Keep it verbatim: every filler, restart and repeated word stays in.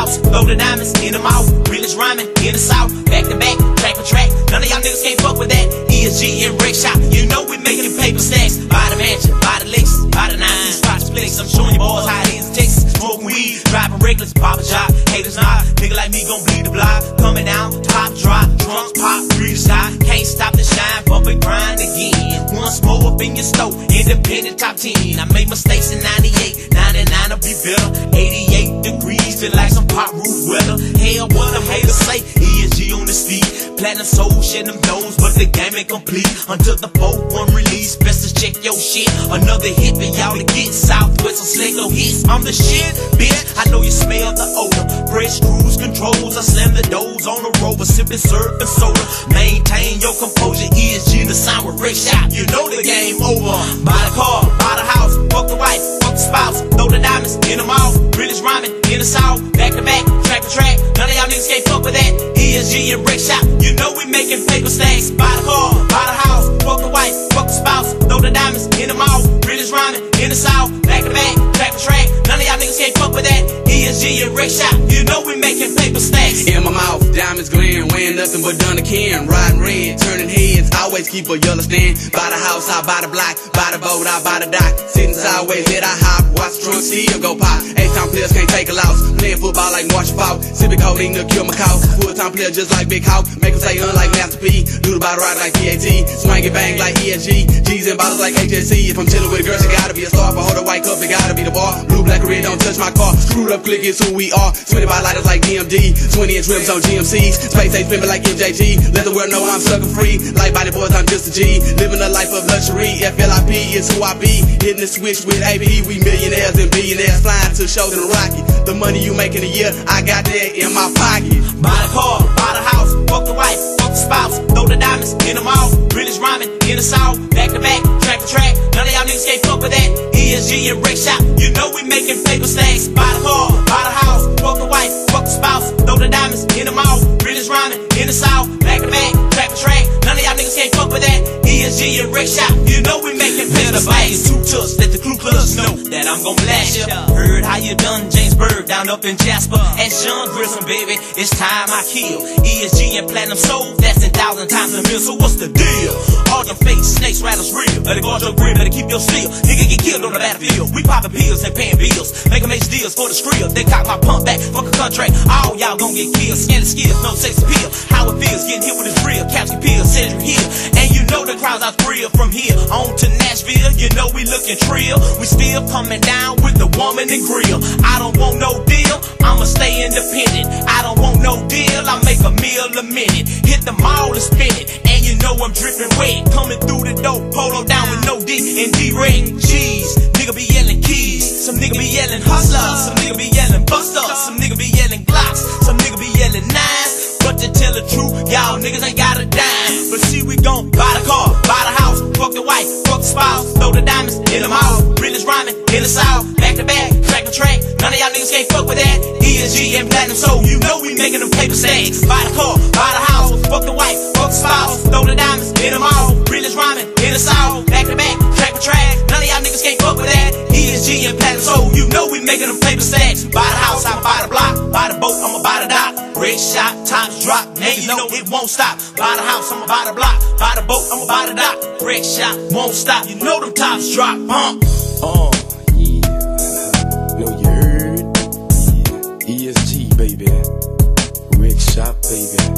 spouse, throw the diamonds in the mouth. Realest rhyming in the south, back to back, track for track. None of y'all niggas can't fuck with that. E S G and Rick Shop, you know we making paper stacks. Buy the mansion, buy the Lexus, buy the nineteen spots, flicks. I'm showing you boys how it is in Texas. Smoking weed, driving reckless, pop a job, haters not. Nigga like me gon' bleed the block. Coming down, top drop, drums pop, breathe the sky. Can't stop the shine, bump and grind again. Once more up in your stove, independent top ten. I made mistakes in ninety-eight, ninety-nine will be better. eighty-eight degrees, feel like some pop roof weather. Hell, what them haters say, E S G on the feet. Platinum soul, shedding them domes, but the game ain't complete until the fourth one release. Best to check your shit. Another hit for y'all to get. Southwest on Slingo hits. I'm the shit, bitch. I know you smell the odor. Fresh cruise controls. I slam the doors on the rover, sipping syrup and soda. Maintain your composure. E S G the sign with Rick Shop. You know the game over. Buy the car, buy the house, fuck the wife, fuck the spouse. Throw the diamonds in the mouth. Realest rhyming in the south, back to back, track to track. None of y'all niggas can't fuck with that. E S G and Rick Shop. You know we making paper stacks. Buy the car, buy the house, fuck the wife, fuck the spouse. Throw the diamonds in the mouth. Realest rhyming in the south, back to back, track to track. None of y'all niggas can't fuck with that. E S G and Rick Shop. You know we making paper stacks. In my mouth, diamonds glint, weighing nothing but done again. Riding red, turning heads, always keep a yellow stand. Buy the house, I buy the block, buy the boat, I buy the dock. Sitting sideways, let I hop, watch the trunk still go pop. Eight-time players can't take a loss. Playing football like Marshall Falk. Sipping codeine to kill my cow. Full-time player just like Big Hawk. Make them say unlike Master P. Do the body ride like P A T. Swing it bang like E S G. G's and bottles like H S C. If I'm chilling with a girl, she gotta be a star. If I hold a white cup, it gotta be the bar. Blue, black, or red, don't touch my car. Screwed up, click, it's who we are. twenty by lighters like D M D. twenty inch rims on G M Cs. Space age pimpin' like M J G. Let the world know I'm sucker free. Light body boys, I'm just a G. Living a life of luxury. F L I P is who I be. Hitting the switch with A P. We millionaires and billionaires. Flying to shows in a rocket. The money you make in a year, I got that in my pocket. Buy the car, buy the house, fuck the wife, fuck the spouse. Throw the diamonds in the mouth. Realest rhyming in the south, back to back, track to track. None of y'all niggas can't fuck with that. E S G and Rick Shop. You know we making paper stacks. Buy the car, buy the house, fuck the wife, fuck the spouse. Throw the diamonds in the mouth. Realest rhyming in the south, back to back, track to track. None of y'all niggas can't fuck with that. E S G and Rick Shop. You know we making paper stacks. Two touch, let the crew clubs know that I'm gon' blast ya. Heard how you done James Bird down up in Jasper. As John Grissom, baby, it's time I kill. E S G and Platinum Soul, that's a thousand times a meal. So what's the deal? All your fake snakes, rattlers real. Better guard your grill, better keep your steel. Nigga get killed on the battlefield. We poppin' pills and paying bills. Make them H deals for the skrill. They cock my pump back, fuck a contract. All y'all gon' get killed. Scanning skills, no sex appeal. How it feels, getting hit with this real. Capsky pills, Cedric Hill. And you know the crowds out real. From here on to Nashville, you know we looking trill. We still coming down with the woman and grill. I don't want no deal, I'ma stay independent. I don't want no deal, I make a meal a minute. Hit the mall and spin it, and you know I'm dripping wet. Coming through the door, polo down with no D and D-ring G's. Nigga be yelling keys, some nigga be yelling hustlers, some nigga be yelling busters, some nigga be yelling glocks, some nigga be yelling nines. But to tell the truth, y'all niggas ain't got a dime. But see, we gon' buy the car, buy the house, fuck the wife, fuck the spouse, throw the diamonds in the mouth. Realest rhyming in the south, back to back, track to track. None of y'all niggas can't fuck with that. E S G and Platinum Soul, you know we making them paper stacks. Buy the car, buy the house, fuck the wife, fuck the spouse, throw the diamonds in the mouth. Realest rhyming in the south, back to back, track to track. None of y'all niggas can't fuck with that. E S G and Platinum Soul, you know we making them paper stacks. Buy the house, I buy the block, buy the boat, I'ma buy the dock. Rick Shop, tops drop, now you know it won't stop. Buy the house, I'ma buy the block, buy the boat, I'ma buy the dock. Rick Shop won't stop, you know them tops drop, uh. Oh, yeah, know you heard? Yeah, E S G, baby, Rick Shop, baby.